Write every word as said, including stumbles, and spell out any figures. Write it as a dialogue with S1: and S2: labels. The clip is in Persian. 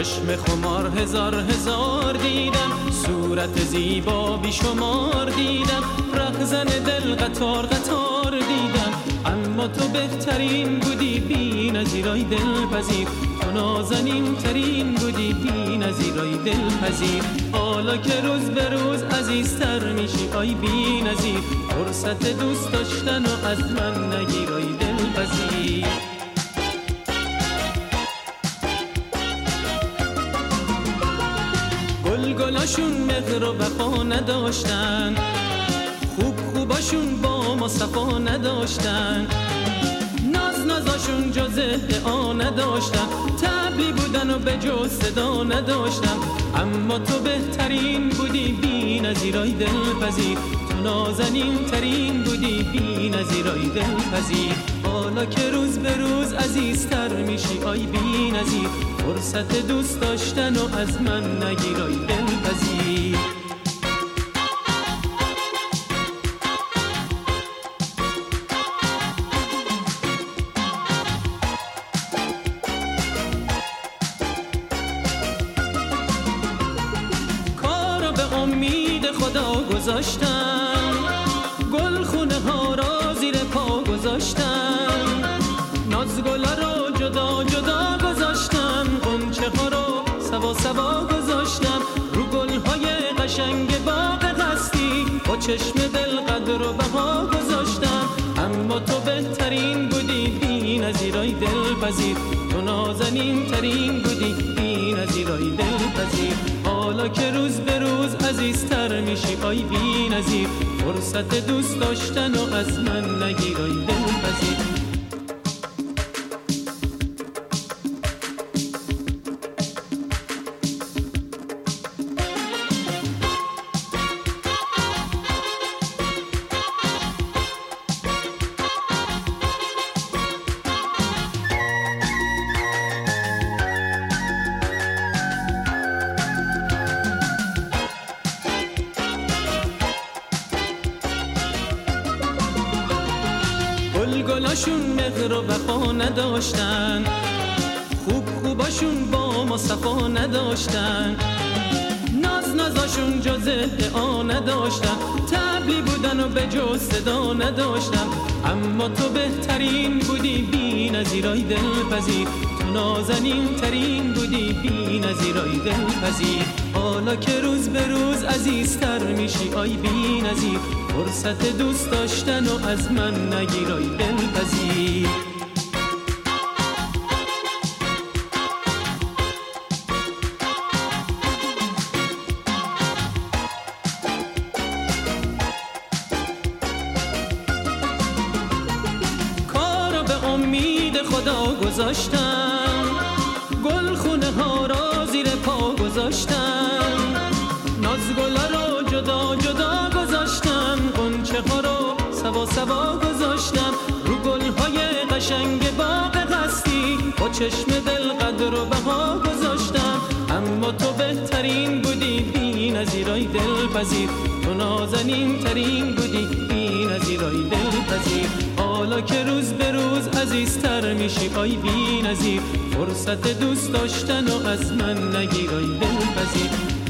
S1: چشم خمار هزار هزار دیدم، صورت زیبا بی شمار دیدم، رهزن دل قطار قطار دیدم، اما تو بهترین بودی بی نظیرای دلپذیر، تو نازنین ترین بودی بی نظیرای دلپذیر. حالا که روز به روز عزیزتر میشی آی بی نظیر، فرصت دوست داشتن و از من نگیرای دلپذیر. گلگلاشون مهر و وفا نداشتن، خوب خوباشون با ما صفا نداشتن، ناز نازاشون جز ادعا نداشتن، طبلی بودن و به جز صدا نداشتن، اما تو بهترین بودی بی نظیرای دلپذیر، تو نازنین ترین بودی بی نظیرای دلپذیر. حالا که روز به روز عزیزتر میشی آی بی نظیر، فرصت دوست داشتن و از من نگیرای دلپذیر. کارو به امید خدا گذاشتم، گل خونه ها را زیر پا گذاشتم، نازگلا رو جدا جدا گذاشتم، غنچه ها رو سوا سوا گذاشتم، رو گل های قشنگ باغ قصدی با چشم دل قدر و بها گذاشتم، اما تو بهترین بودی بی نظیرای دلپذیر، تو نازنین ترین بودی بی نظیرای دلپذیر. حالا که روز به روز عزیزتر میشی آی بی نظیر، فرصت دوست داشتن و از من نگیرای دلپذیر. گلگلاشون مهر و وفا نداشتن، خوب خوباشون با ما صفا نداشتن، ناز نازاشون جز ادعا نداشتن، طبلی بودن و به جز صدا نداشتن، اما تو بهترین بودی بی نظیرای دلپذیر، تو نازنین ترین بودی بی نظیرای دلپذیر. حالا که روز به روز عزیزتر میشی آی بی نظیر، فرصت دوست داشتن و از من نگیرای دلپذیر. کارو به امید خدا گذاشتم، گل خونه ها را زیر پا گذاشتم، نازگلا رو جدا جدا گذاشتم، غنچه ها رو سوا سوا گذاشتم، رو گل های قشنگ باغ قصدی با چشم دل قدر و بها گذاشتم، اما تو بهترین بودی بی نظیرای دلپذیر، تو نازنین ترین بودی بی نظیرای دلپذیر. حالا که روز به روز عزیزتر میشی آی بی نظیر، فرصت دوست داشتن و از من نگیرای دلپذیر.